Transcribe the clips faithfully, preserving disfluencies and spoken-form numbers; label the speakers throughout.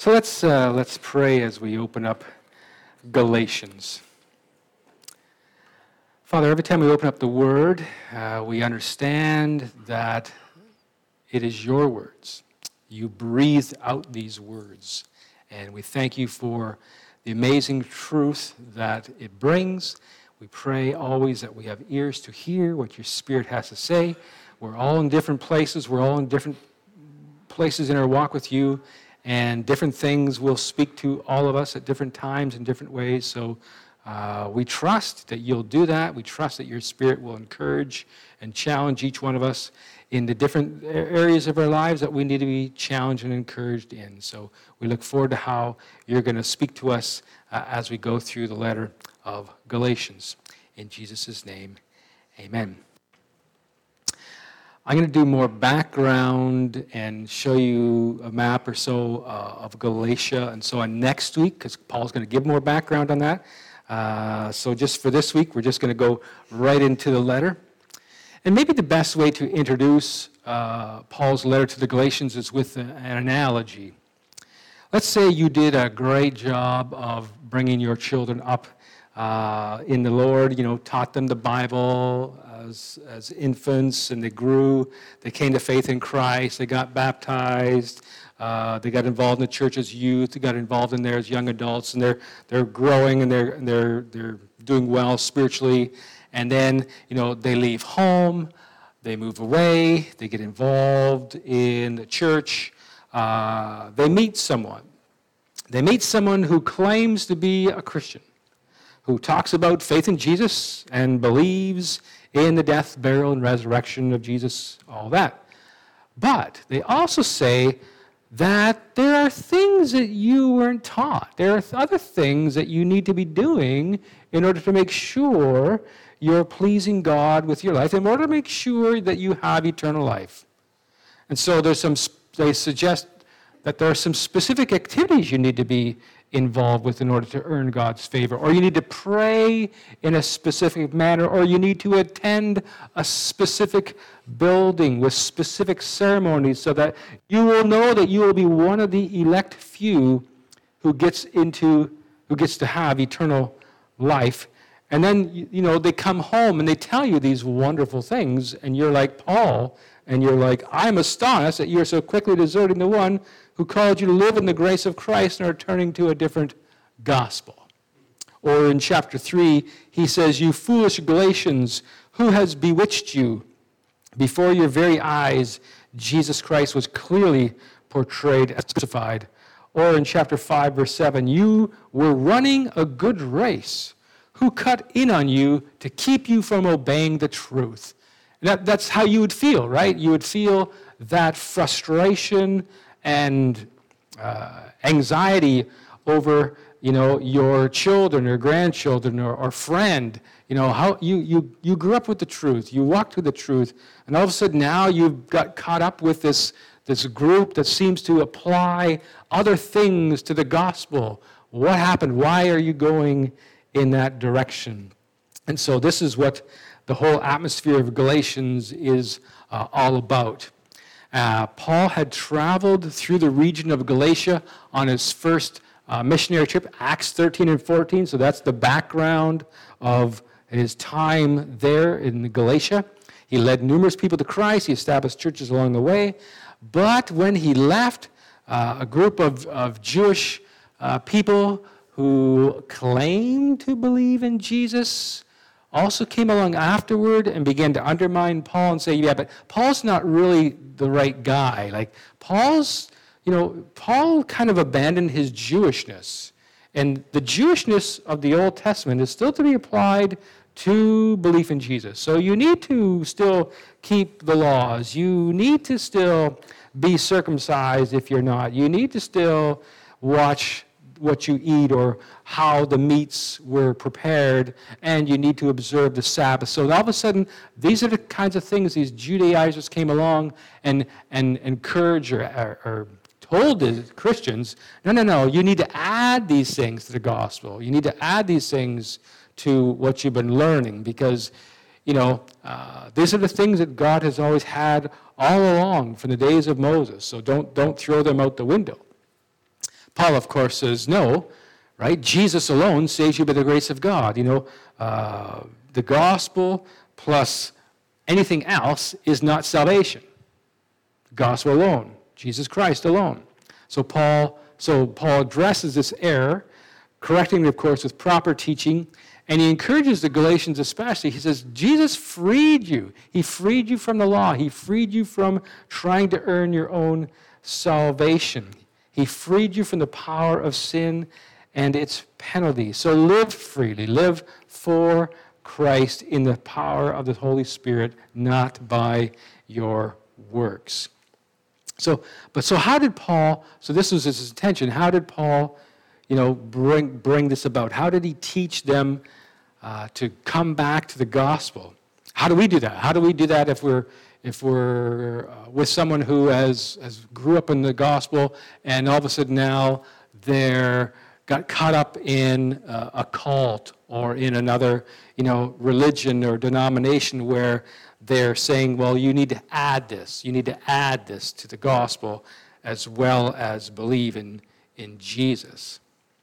Speaker 1: So let's uh, let's pray as we open up Galatians. Father, every time we open up the Word, uh, we understand that it is your words. You breathed out these words, and we thank you for the amazing truth that it brings. We pray always that we have ears to hear what your Spirit has to say. We're all in different places. We're all in different places in our walk with you, and different things will speak to all of us at different times in different ways. So uh, we trust that you'll do that. We trust that your Spirit will encourage and challenge each one of us in the different areas of our lives that we need to be challenged and encouraged in. So we look forward to how you're going to speak to us uh, as we go through the letter of Galatians. In Jesus' name, amen. I'm going to do more background and show you a map or so uh, of Galatia and so on next week, because Paul's going to give more background on that. Uh, so just for this week, we're just going to go right into the letter. And maybe the best way to introduce uh, Paul's letter to the Galatians is with an analogy. Let's say you did a great job of bringing your children up uh, in the Lord, you know, taught them the Bible as, as infants, and they grew, they came to faith in Christ, they got baptized, uh, they got involved in the church as youth, they got involved in there as young adults, and they're they're growing and they're and they're they're doing well spiritually. And then, you know, they leave home, they move away, they get involved in the church, uh, they meet someone. They meet someone who claims to be a Christian, who talks about faith in Jesus and believes in the death, burial, and resurrection of Jesus, all that. But they also say that there are things that you weren't taught. There are other things that you need to be doing in order to make sure you're pleasing God with your life, in order to make sure that you have eternal life. And so there's some, they suggest that there are some specific activities you need to be involved with in order to earn God's favor, or you need to pray in a specific manner, or you need to attend a specific building with specific ceremonies so that you will know that you will be one of the elect few who gets into, who gets to have eternal life. And then, you know, they come home and they tell you these wonderful things, and you're like Paul, and you're like, I'm astonished that you're so quickly deserting the one who called you to live in the grace of Christ and are turning to a different gospel. Or in chapter three, he says, you foolish Galatians, who has bewitched you? Before your very eyes, Jesus Christ was clearly portrayed as crucified. Or in chapter five, verse seven, you were running a good race. Who cut in on you to keep you from obeying the truth? And that, that's how you would feel, right? You would feel that frustration and uh, anxiety over, you know, your children or grandchildren or, or friend. You know, how you, you, you grew up with the truth. You walked with the truth. And all of a sudden now you've got caught up with this, this group that seems to apply other things to the gospel. What happened? Why are you going in that direction? And so this is what the whole atmosphere of Galatians is uh, all about. Uh, Paul had traveled through the region of Galatia on his first uh, missionary trip, Acts thirteen and fourteen, so that's the background of his time there in Galatia. He led numerous people to Christ. He established churches along the way. But when he left, uh, a group of, of Jewish uh, people who claimed to believe in Jesus also came along afterward and began to undermine Paul and say, yeah, but Paul's not really the right guy. Like, Paul's, you know, Paul kind of abandoned his Jewishness. And the Jewishness of the Old Testament is still to be applied to belief in Jesus. So you need to still keep the laws. You need to still be circumcised if you're not. You need to still watch what you eat or how the meats were prepared, and you need to observe the Sabbath. So all of a sudden, these are the kinds of things these Judaizers came along and, and encouraged or, or, or told the Christians, no, no, no, you need to add these things to the gospel. You need to add these things to what you've been learning, because, you know, uh, these are the things that God has always had all along from the days of Moses. So don't, don't throw them out the window. Paul, of course, says no, right? Jesus alone saves you by the grace of God. You know, uh, the gospel plus anything else is not salvation. The gospel alone, Jesus Christ alone. So Paul, so Paul addresses this error, correcting it, of course, with proper teaching, and he encourages the Galatians especially. He says, Jesus freed you. He freed you from the law. He freed you from trying to earn your own salvation. He freed you from the power of sin and its penalty. So live freely. Live for Christ in the power of the Holy Spirit, not by your works. So, but so how did Paul, so this was his intention, how did Paul, you know, bring, bring this about? How did he teach them uh, to come back to the gospel? How do we do that? How do we do that if we're if we're uh, with someone who has, has grew up in the gospel and all of a sudden now they're got caught up in uh, a cult or in another, you know, religion or denomination where they're saying, well, you need to add this. You need to add this to the gospel as well as believe in, in Jesus.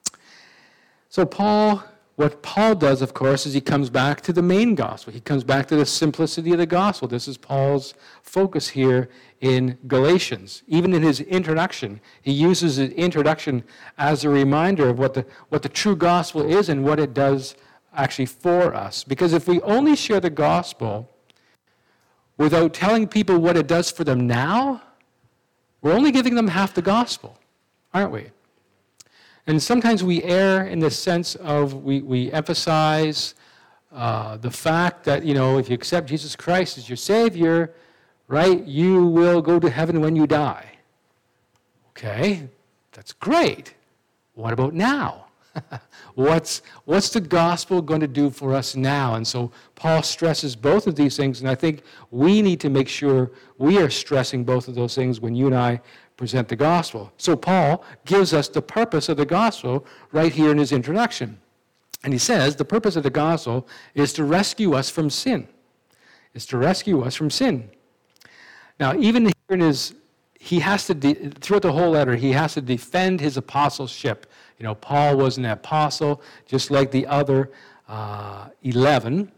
Speaker 1: So Paul, what Paul does, of course, is he comes back to the main gospel. He comes back to the simplicity of the gospel. This is Paul's focus here in Galatians. Even in his introduction, he uses the introduction as a reminder of what the, what the true gospel is and what it does actually for us. Because if we only share the gospel without telling people what it does for them now, we're only giving them half the gospel, aren't we? And sometimes we err in the sense of we, we emphasize uh, the fact that, you know, if you accept Jesus Christ as your Savior, right, you will go to heaven when you die. Okay, that's great. What about now? what's, what's the gospel going to do for us now? And so Paul stresses both of these things, and I think we need to make sure we are stressing both of those things when you and I present the gospel. So Paul gives us the purpose of the gospel right here in his introduction. And he says the purpose of the gospel is to rescue us from sin. Is to rescue us from sin. Now, even here in his, he has to, de- throughout the whole letter, he has to defend his apostleship. You know, Paul was an apostle, just like the other uh, eleven.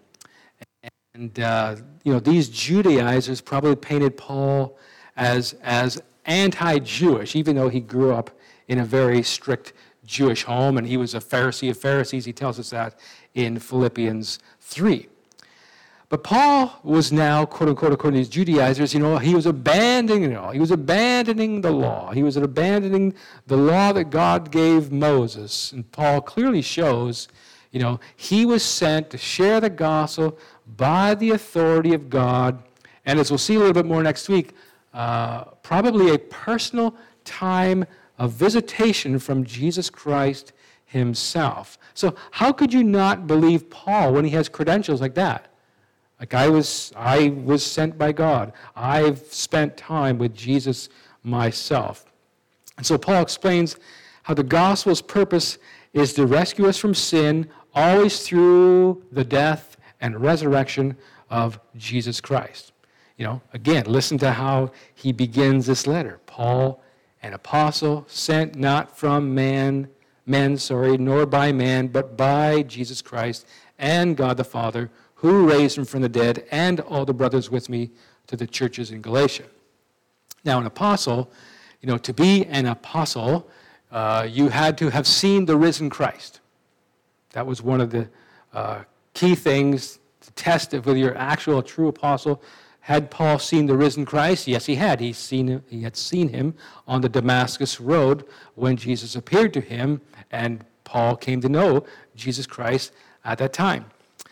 Speaker 1: And, uh, you know, these Judaizers probably painted Paul as, as anti-Jewish, even though he grew up in a very strict Jewish home, and he was a Pharisee of Pharisees. He tells us that in Philippians three. But Paul was now, quote unquote, according to these Judaizers, you know, he was abandoning it all. He was abandoning the law. He was abandoning the law that God gave Moses. And Paul clearly shows, you know, he was sent to share the gospel by the authority of God. And as we'll see a little bit more next week, uh, probably a personal time of visitation from Jesus Christ himself. So how could you not believe Paul when he has credentials like that? Like I was, I was sent by God. I've spent time with Jesus myself. And so Paul explains how the gospel's purpose is to rescue us from sin, always through the death and resurrection of Jesus Christ. You know, again, listen to how he begins this letter. Paul, an apostle, sent not from man, men, sorry, nor by man, but by Jesus Christ and God the Father, who raised him from the dead, and all the brothers with me to the churches in Galatia. Now, an apostle, you know, to be an apostle, uh, you had to have seen the risen Christ. That was one of the uh, key things to test if whether you're actual, a true apostle. Had Paul seen the risen Christ? Yes, he had. He's seen him, he had seen him on the Damascus road when Jesus appeared to him, and Paul came to know Jesus Christ at that time.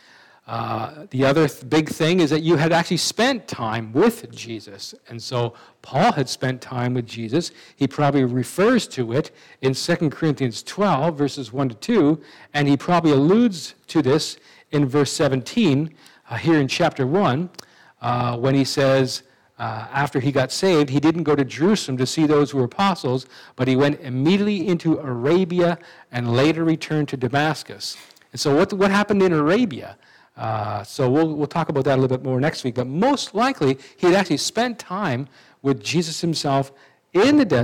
Speaker 1: Uh, the other th- big thing is that you had actually spent time with Jesus. And so Paul had spent time with Jesus. He probably refers to it in Second Corinthians twelve, verses one to two, and he probably alludes to this in verse seventeen, uh, here in chapter one, uh, when he says, uh, after he got saved, he didn't go to Jerusalem to see those who were apostles, but he went immediately into Arabia and later returned to Damascus. And so what, what happened in Arabia? Uh, so we'll we'll talk about that a little bit more next week. But most likely, he had actually spent time with Jesus himself in the desert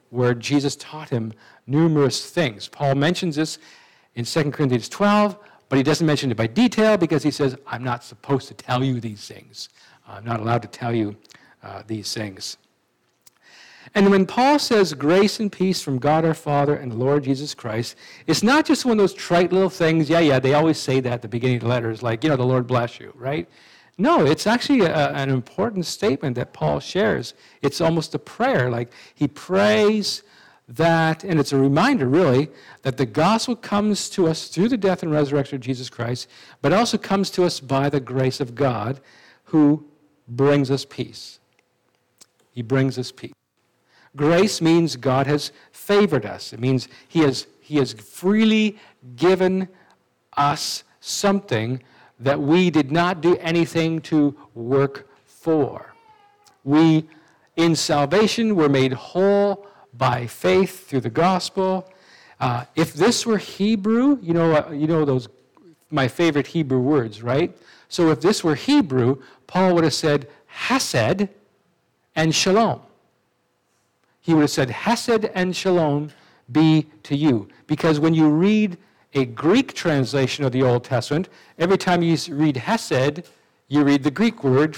Speaker 1: where Jesus taught him numerous things. Paul mentions this in Second Corinthians twelve, but he doesn't mention it by detail because he says, I'm not supposed to tell you these things. I'm not allowed to tell you uh, these things. And when Paul says grace and peace from God our Father and the Lord Jesus Christ, it's not just one of those trite little things, yeah, yeah, they always say that at the beginning of the letters, like, you know, the Lord bless you, right? No, it's actually a, an important statement that Paul shares. It's almost a prayer, like he prays that, and it's a reminder, really, that the gospel comes to us through the death and resurrection of Jesus Christ, but also comes to us by the grace of God, who brings us peace. He brings us peace. Grace means God has favored us. It means he has, he has freely given us something that we did not do anything to work for. We, in salvation, were made whole by faith through the gospel. Uh, if this were Hebrew, you know, uh, you know those my favorite Hebrew words, right? So if this were Hebrew, Paul would have said hesed and shalom. He would have said, hesed and shalom be to you. Because when you read a Greek translation of the Old Testament, every time you read hesed, you read the Greek word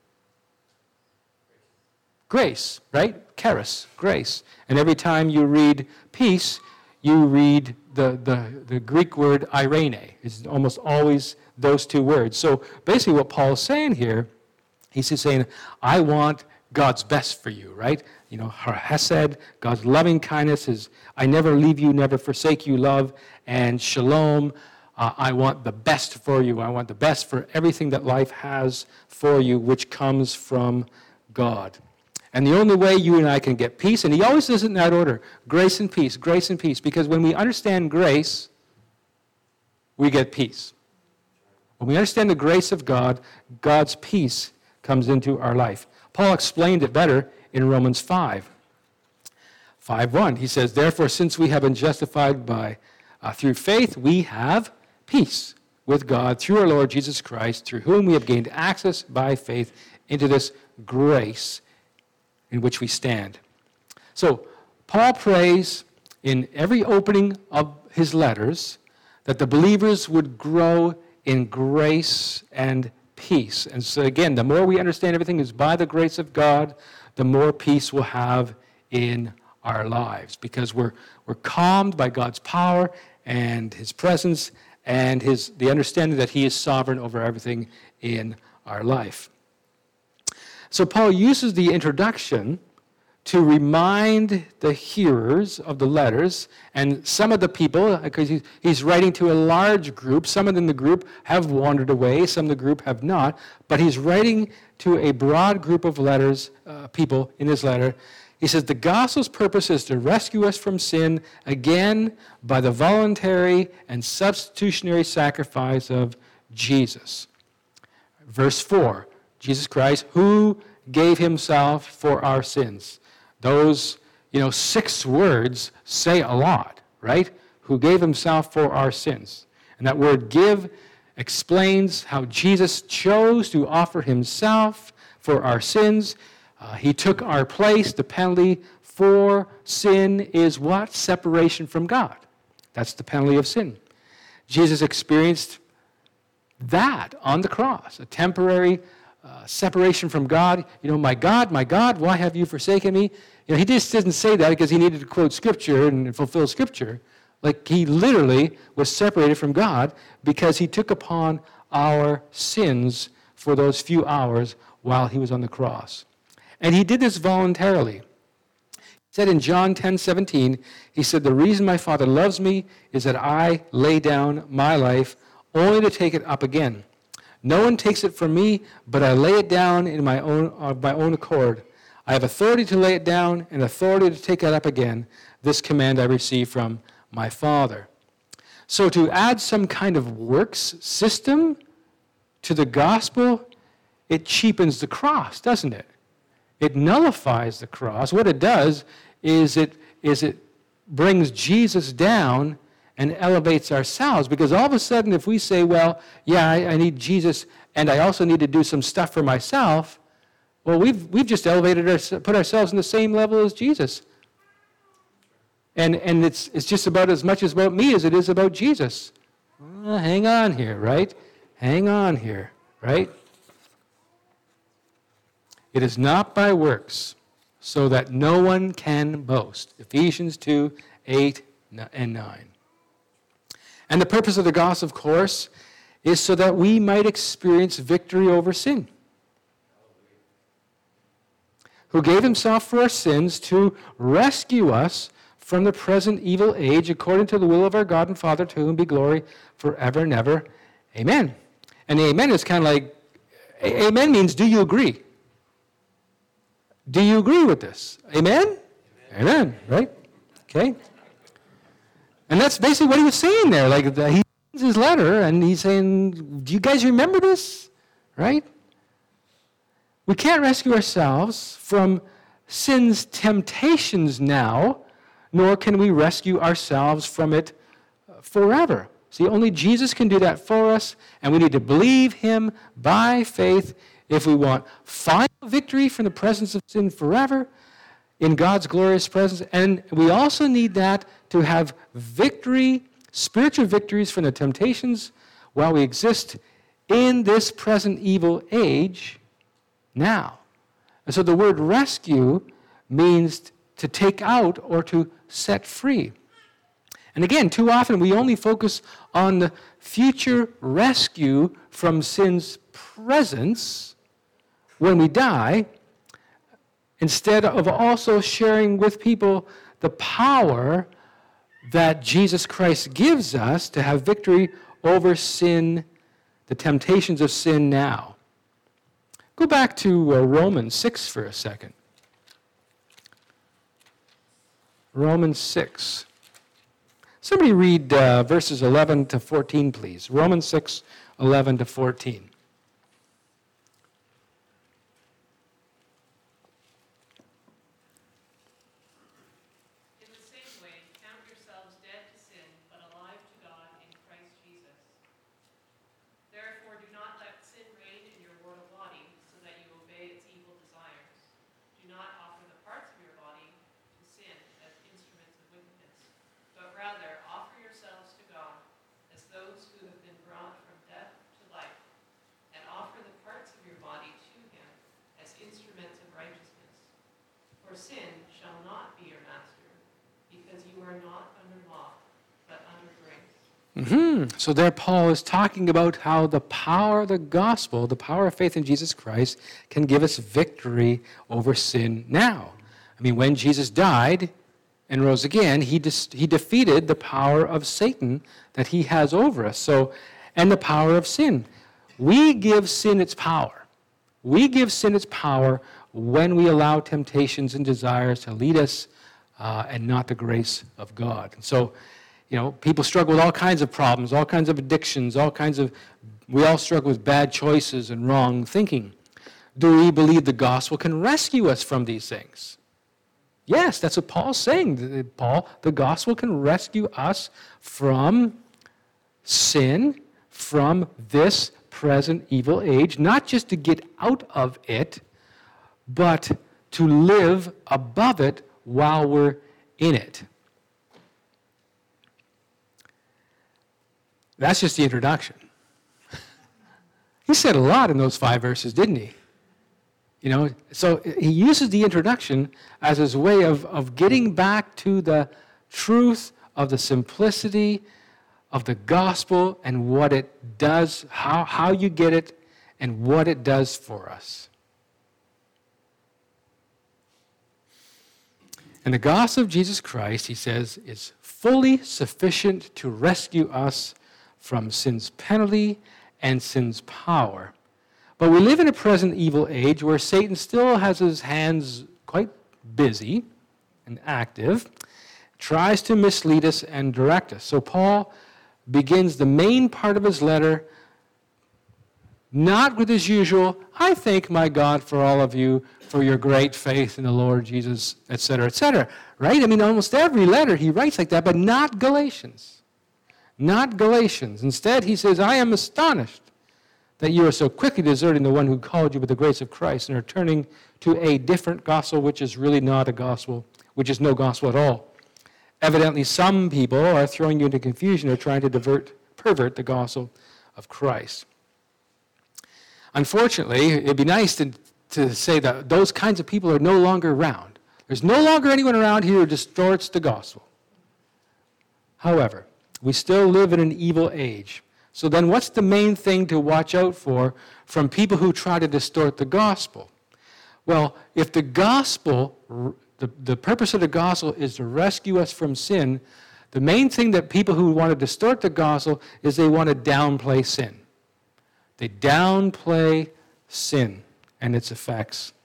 Speaker 1: grace, right? Charis, grace. And every time you read peace, you read the, the, the Greek word eirene. It's almost always those two words. So basically what Paul is saying here, he's just saying, I want God's best for you, right? You know, her hesed, God's loving kindness is, I never leave you, never forsake you, love, and shalom, uh, I want the best for you. I want the best for everything that life has for you, which comes from God. And the only way you and I can get peace, and he always does it in that order, grace and peace, grace and peace, because when we understand grace, we get peace. When we understand the grace of God, God's peace comes into our life. Paul explained it better in Romans five. five one, he says, therefore, since we have been justified by uh, through faith, we have peace with God through our Lord Jesus Christ, through whom we have gained access by faith into this grace in which we stand. So, Paul prays in every opening of his letters that the believers would grow in grace and peace. And so again, the more we understand everything is by the grace of God, the more peace we'll have in our lives, because we're we're calmed by God's power and his presence and his the understanding that he is sovereign over everything in our life. So Paul uses the introduction to remind the hearers of the letters, and some of the people, because he's writing to a large group, some of them in the group have wandered away, some of the group have not, but he's writing to a broad group of letters, uh, people in his letter. He says, the gospel's purpose is to rescue us from sin, again, by the voluntary and substitutionary sacrifice of Jesus. Verse four, Jesus Christ, who gave himself for our sins. Those, you know, six words say a lot, right? Who gave himself for our sins. And that word give explains how Jesus chose to offer himself for our sins. Uh, he took our place. The penalty for sin is what? Separation from God. That's the penalty of sin. Jesus experienced that on the cross, a temporary uh, separation from God. You know, my God, my God, why have you forsaken me? You know, he just didn't say that because he needed to quote Scripture and fulfill Scripture. Like, he literally was separated from God because he took upon our sins for those few hours while he was on the cross. And he did this voluntarily. He said in John ten seventeen, he said, the reason my Father loves me is that I lay down my life only to take it up again. No one takes it from me, but I lay it down in my own, of my own accord. I have authority to lay it down and authority to take it up again. This command I received from my Father. So to add some kind of works system to the gospel, it cheapens the cross, doesn't it? It nullifies the cross. What it does is it is it brings Jesus down and elevates ourselves, because all of a sudden if we say, well, yeah, I, I need Jesus and I also need to do some stuff for myself, well, we've we've just elevated our, put ourselves in the same level as Jesus. And, and it's, it's just about as much as about me as it is about Jesus. Well, hang on here, right? Hang on here, right? It is not by works, so that no one can boast. Ephesians two, eight and nine. And the purpose of the gospel, of course, is so that we might experience victory over sin. Who gave himself for our sins to rescue us from the present evil age, according to the will of our God and Father, to whom be glory forever and ever. Amen. And the amen is kind of like, amen means, do you agree? Do you agree with this? Amen? Amen, amen, right? Okay. And that's basically what he was saying there. Like, he sends his letter, and he's saying, do you guys remember this? Right? We can't rescue ourselves from sin's temptations now, nor can we rescue ourselves from it forever. See, only Jesus can do that for us, and we need to believe him by faith if we want final victory from the presence of sin forever in God's glorious presence. And we also need that to have victory, spiritual victories from the temptations while we exist in this present evil age now. And so the word rescue means to take out or to set free. And again, too often we only focus on the future rescue from sin's presence when we die, instead of also sharing with people the power that Jesus Christ gives us to have victory over sin, the temptations of sin now. Go back to uh, Romans six for a second. Romans six. Somebody read uh, verses eleven to fourteen, please. Romans six, eleven to fourteen. Mm-hmm. So there Paul is talking about how the power of the gospel, the power of faith in Jesus Christ, can give us victory over sin now. I mean, when Jesus died and rose again, he, dis- he defeated the power of Satan that he has over us. So, and the power of sin. We give sin its power. We give sin its power when we allow temptations and desires to lead us uh, and not the grace of God. And so, you know, people struggle with all kinds of problems, all kinds of addictions, all kinds of, we all struggle with bad choices and wrong thinking. Do we believe the gospel can rescue us from these things? Yes, that's what Paul's saying. Paul, the gospel can rescue us from sin, from this present evil age, not just to get out of it, but to live above it while we're in it. That's just the introduction. He said a lot in those five verses, didn't he? You know, so he uses the introduction as his way of, of getting back to the truth of the simplicity of the gospel and what it does, how, how you get it, and what it does for us. And the gospel of Jesus Christ, he says, is fully sufficient to rescue us from sin's penalty and sin's power. But we live in a present evil age where Satan still has his hands quite busy and active, tries to mislead us and direct us. So Paul begins the main part of his letter not with his usual, I thank my God for all of you, for your great faith in the Lord Jesus, et cetera, et cetera. Right? I mean, almost every letter he writes like that, but not Galatians. Not Galatians. Instead, he says, I am astonished that you are so quickly deserting the one who called you with the grace of Christ and are turning to a different gospel, which is really not a gospel, which is no gospel at all. Evidently, some people are throwing you into confusion or trying to divert, pervert the gospel of Christ. Unfortunately, it'd be nice to, to say that those kinds of people are no longer around. There's no longer anyone around here who distorts the gospel. However, we still live in an evil age. So then what's the main thing to watch out for from people who try to distort the gospel? Well, if the gospel, the, the purpose of the gospel is to rescue us from sin, the main thing that people who want to distort the gospel is they want to downplay sin. They downplay sin and its effects.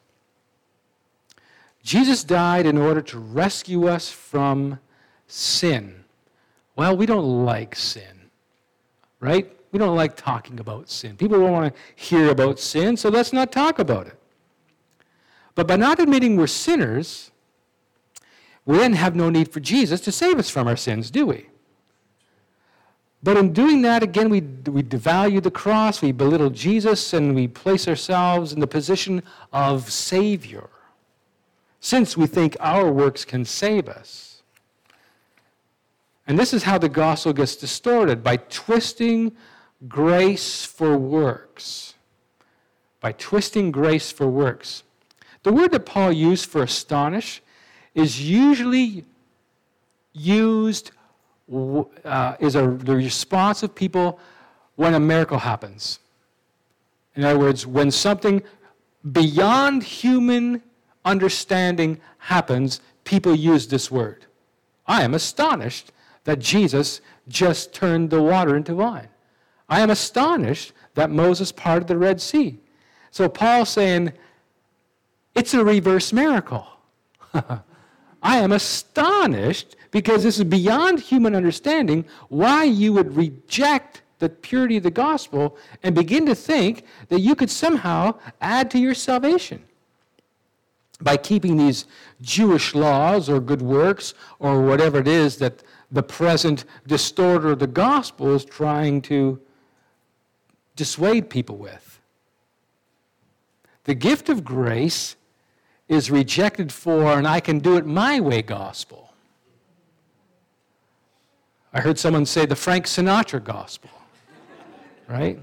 Speaker 1: Jesus died in order to rescue us from sin. Well, we don't like sin, right? We don't like talking about sin. People don't want to hear about sin, so let's not talk about it. But by not admitting we're sinners, we then have no need for Jesus to save us from our sins, do we? But in doing that, again, we, we devalue the cross, we belittle Jesus, and we place ourselves in the position of Savior, since we think our works can save us. And this is how the gospel gets distorted, by twisting grace for works. By twisting grace for works. The word that Paul used for astonish is usually used, uh, is a, the response of people when a miracle happens. In other words, when something beyond human understanding happens, people use this word. I am astonished that Jesus just turned the water into wine. I am astonished that Moses parted the Red Sea. So Paul's saying, it's a reverse miracle. I am astonished because this is beyond human understanding why you would reject the purity of the gospel and begin to think that you could somehow add to your salvation by keeping these Jewish laws or good works or whatever it is that the present distorter of the gospel is trying to dissuade people with. The gift of grace is rejected for an I can do it my way gospel. I heard someone say the Frank Sinatra gospel, right?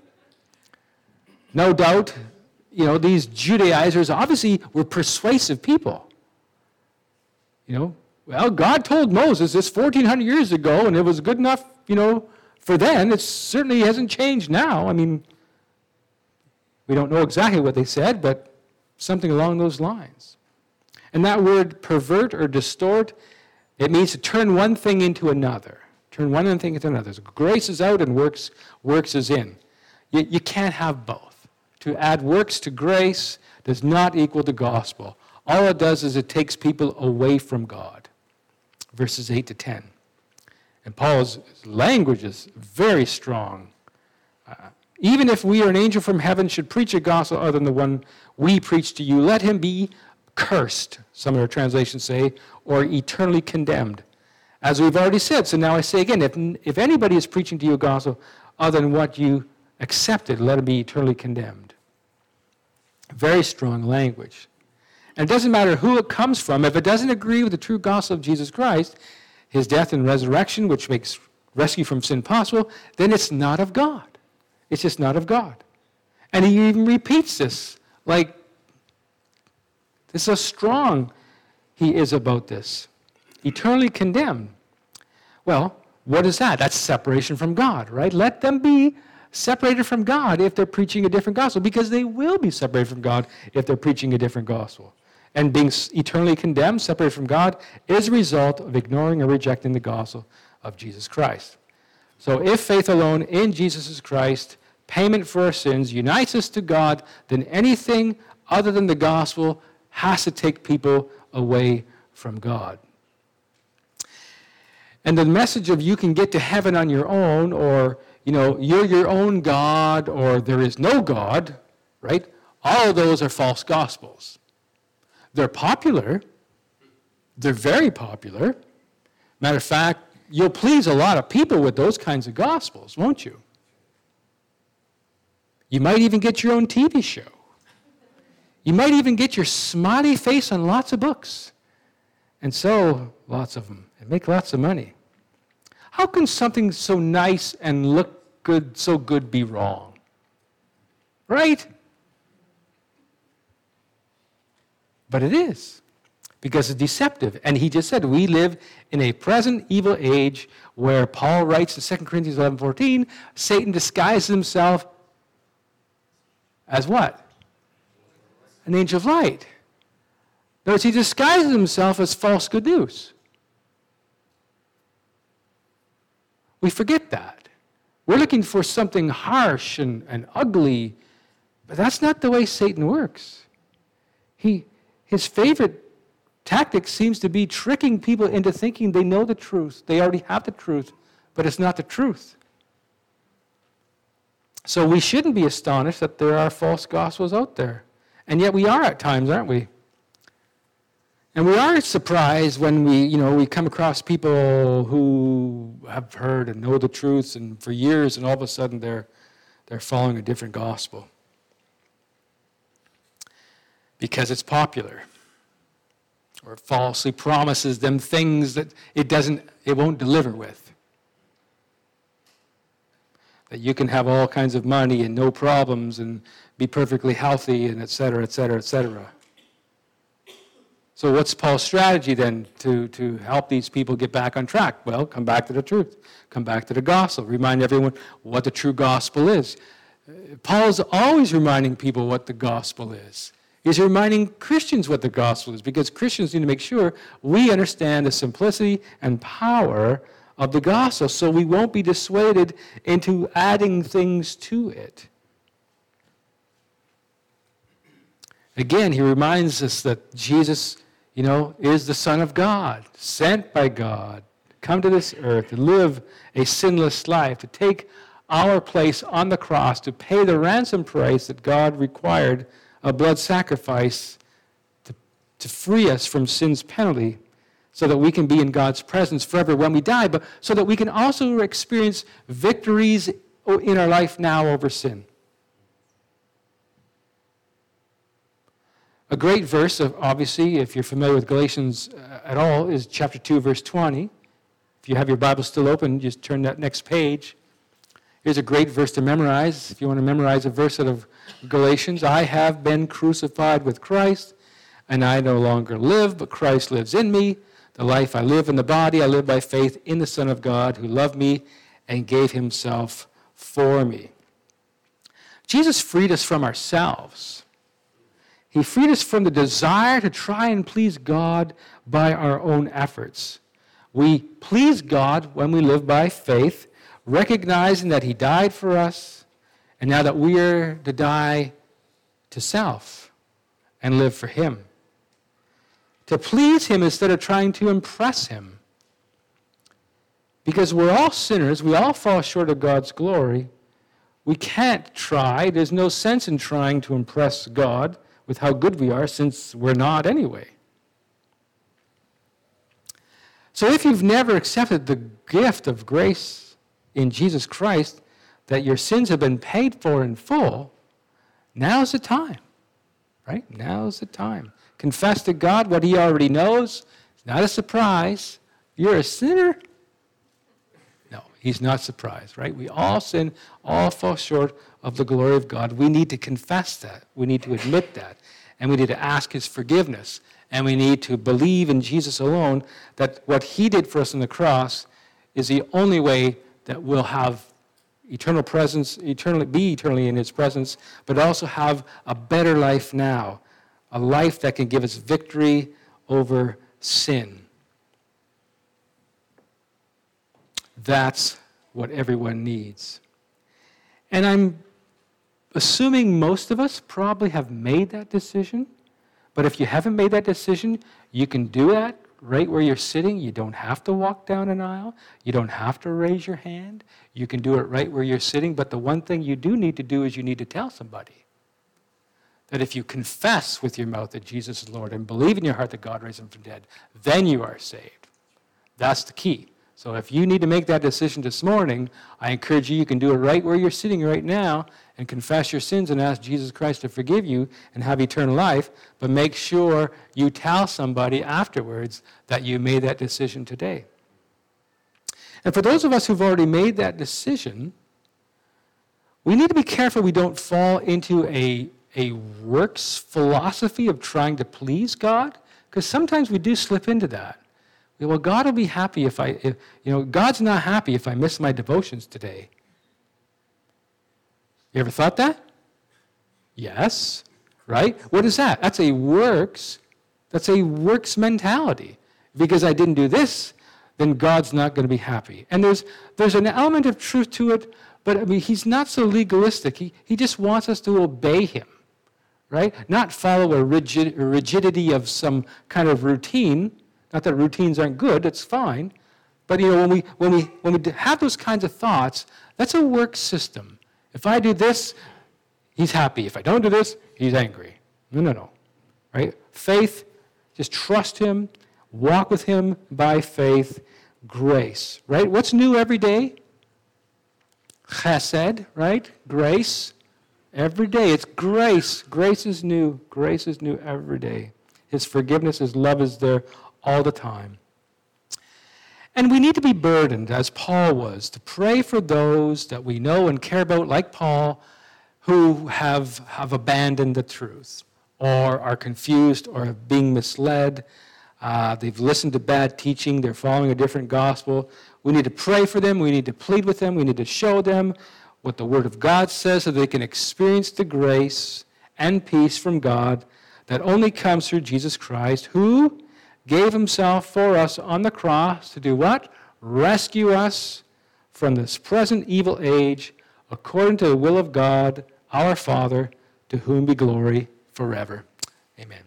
Speaker 1: No doubt, you know, these Judaizers obviously were persuasive people. You know, well, God told Moses this fourteen hundred years ago, and it was good enough, you know, for then. It certainly hasn't changed now. I mean, we don't know exactly what they said, but something along those lines. And that word pervert or distort, it means to turn one thing into another. Turn one thing into another. So grace is out and works, works is in. You, you can't have both. To add works to grace does not equal the gospel. All it does is it takes people away from God. Verses eight to ten. And Paul's language is very strong. Uh, Even if we or an angel from heaven should preach a gospel other than the one we preach to you, let him be cursed, some of our translations say, or eternally condemned. As we've already said, so now I say again, if, if anybody is preaching to you a gospel other than what you accepted, let him be eternally condemned. Very strong language. And it doesn't matter who it comes from. If it doesn't agree with the true gospel of Jesus Christ, his death and resurrection, which makes rescue from sin possible, then it's not of God. It's just not of God. And he even repeats this, like, this is how strong he is about this. Eternally condemned. Well, what is that? That's separation from God, right? Let them be separated from God if they're preaching a different gospel, because they will be separated from God if they're preaching a different gospel. And being eternally condemned, separated from God, is a result of ignoring or rejecting the gospel of Jesus Christ. So if faith alone in Jesus Christ, payment for our sins, unites us to God, then anything other than the gospel has to take people away from God. And the message of you can get to heaven on your own, or, you know, you're your own God, or there is no God, right? All of those are false gospels. They're popular. They're very popular. Matter of fact, you'll please a lot of people with those kinds of gospels, won't you? You might even get your own T V show. You might even get your smiley face on lots of books. and so lots of them, and make lots of money. How can something so nice and look good, so good, be wrong? Right? But it is, because it's deceptive. And he just said, we live in a present evil age where Paul writes in Second Corinthians eleven fourteen, Satan disguises himself as what? An angel of light. Notice he disguises himself as false good news. We forget that. We're looking for something harsh and, and ugly, but that's not the way Satan works. He, his favorite tactic seems to be tricking people into thinking they know the truth. They already have the truth, but it's not the truth. So we shouldn't be astonished that there are false gospels out there. And yet we are at times, aren't we? And we are surprised when we, you know, we come across people who have heard and know the truth and for years, and all of a sudden they're they're following a different gospel. Because it's popular. Or it falsely promises them things that it doesn't, it won't deliver with. That you can have all kinds of money and no problems and be perfectly healthy and et cetera, et cetera, et cetera. So what's Paul's strategy then to, to help these people get back on track? Well, come back to the truth. Come back to the gospel. Remind everyone what the true gospel is. Paul's always reminding people what the gospel is. He's reminding Christians what the gospel is, because Christians need to make sure we understand the simplicity and power of the gospel so we won't be dissuaded into adding things to it. Again, he reminds us that Jesus, you know, is the Son of God, sent by God, come to this earth to live a sinless life, to take our place on the cross, to pay the ransom price that God required, a blood sacrifice, to, to free us from sin's penalty, so that we can be in God's presence forever when we die, but so that we can also experience victories in our life now over sin. A great verse, obviously, if you're familiar with Galatians at all, is chapter two, verse twenty. If you have your Bible still open, just turn that next page. Here's a great verse to memorize. If you want to memorize a verse out of Galatians, I have been crucified with Christ, and I no longer live, but Christ lives in me. The life I live in the body, I live by faith in the Son of God who loved me and gave himself for me. Jesus freed us from ourselves. He freed us from the desire to try and please God by our own efforts. We please God when we live by faith, recognizing that he died for us, and now that we are to die to self and live for him. To please him instead of trying to impress him. Because we're all sinners, we all fall short of God's glory. We can't try, there's no sense in trying to impress God with how good we are, since we're not anyway. So if you've never accepted the gift of grace in Jesus Christ, that your sins have been paid for in full, now's the time, right? Now's the time. Confess to God what he already knows. It's not a surprise. You're a sinner? No, he's not surprised, right? We all sin, all fall short of the glory of God. We need to confess that. We need to admit that. And we need to ask his forgiveness. And we need to believe in Jesus alone, that what he did for us on the cross is the only way that we'll have eternal presence, eternally be eternally in his presence, but also have a better life now, a life that can give us victory over sin. That's what everyone needs. And I'm assuming most of us probably have made that decision. But if you haven't made that decision, you can do that right where you're sitting. You don't have to walk down an aisle. You don't have to raise your hand. You can do it right where you're sitting. But the one thing you do need to do is you need to tell somebody that if you confess with your mouth that Jesus is Lord and believe in your heart that God raised him from the dead, then you are saved. That's the key. So if you need to make that decision this morning, I encourage you, you can do it right where you're sitting right now and confess your sins and ask Jesus Christ to forgive you and have eternal life, but make sure you tell somebody afterwards that you made that decision today. And for those of us who've already made that decision, we need to be careful we don't fall into a, a works philosophy of trying to please God, because sometimes we do slip into that. Well, God will be happy if I, if, you know, God's not happy if I miss my devotions today. You ever thought that? Yes, right? What is that? That's a works, that's a works mentality. Because I didn't do this, then God's not going to be happy. And there's there's an element of truth to it, but I mean, he's not so legalistic. He, he just wants us to obey him, right? Not follow a rigid, a rigidity of some kind of routine. Not that routines aren't good, it's fine. But you know, when we when we when we have those kinds of thoughts, that's a work system. If I do this, he's happy. If I don't do this, he's angry. No, no, no. Right? Faith, just trust him, walk with him by faith, grace. Right? What's new every day? Chesed, right? Grace. Every day. It's grace. Grace is new. Grace is new every day. His forgiveness, his love is there all the time. And we need to be burdened, as Paul was, to pray for those that we know and care about, like Paul, who have, have abandoned the truth, or are confused, or are being misled. Uh, they've listened to bad teaching. They're following a different gospel. We need to pray for them. We need to plead with them. We need to show them what the Word of God says so they can experience the grace and peace from God that only comes through Jesus Christ, who gave himself for us on the cross to do what? Rescue us from this present evil age according to the will of God, our Father, to whom be glory forever. Amen.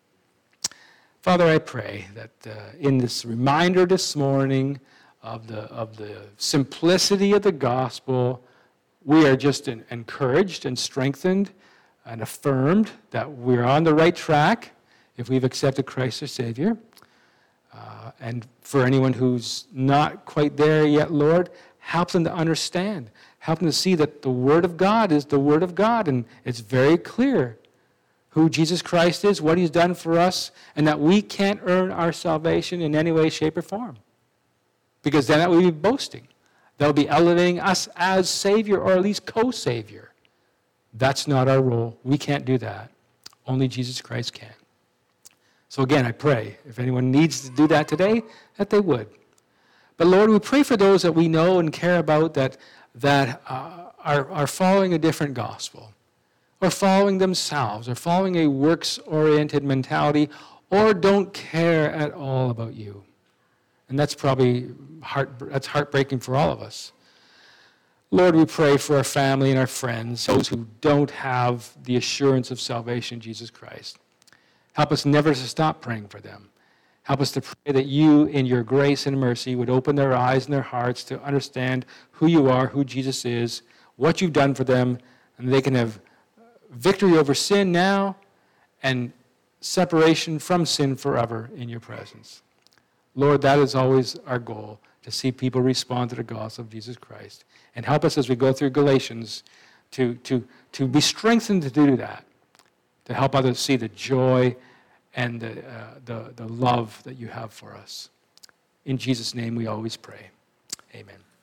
Speaker 1: Father, I pray that uh, in this reminder this morning of the, of the simplicity of the gospel, we are just in, encouraged and strengthened and affirmed that we're on the right track if we've accepted Christ as Savior. Uh, and for anyone who's not quite there yet, Lord, help them to understand. Help them to see that the Word of God is the Word of God, and it's very clear who Jesus Christ is, what he's done for us, and that we can't earn our salvation in any way, shape, or form. Because then that would be boasting. That would be elevating us as Savior, or at least co-Savior. That's not our role. We can't do that. Only Jesus Christ can. So again, I pray, if anyone needs to do that today, that they would. But Lord, we pray for those that we know and care about that, that uh, are, are following a different gospel, or following themselves, or following a works-oriented mentality, or don't care at all about you. And that's probably heart, that's heartbreaking for all of us. Lord, we pray for our family and our friends, those who don't have the assurance of salvation in Jesus Christ. Help us never to stop praying for them. Help us to pray that you, in your grace and mercy, would open their eyes and their hearts to understand who you are, who Jesus is, what you've done for them, and they can have victory over sin now and separation from sin forever in your presence. Lord, that is always our goal, to see people respond to the gospel of Jesus Christ. And help us as we go through Galatians to, to, to be strengthened to do that, to help others see the joy and the, uh, the, the love that you have for us. In Jesus' name we always pray. Amen.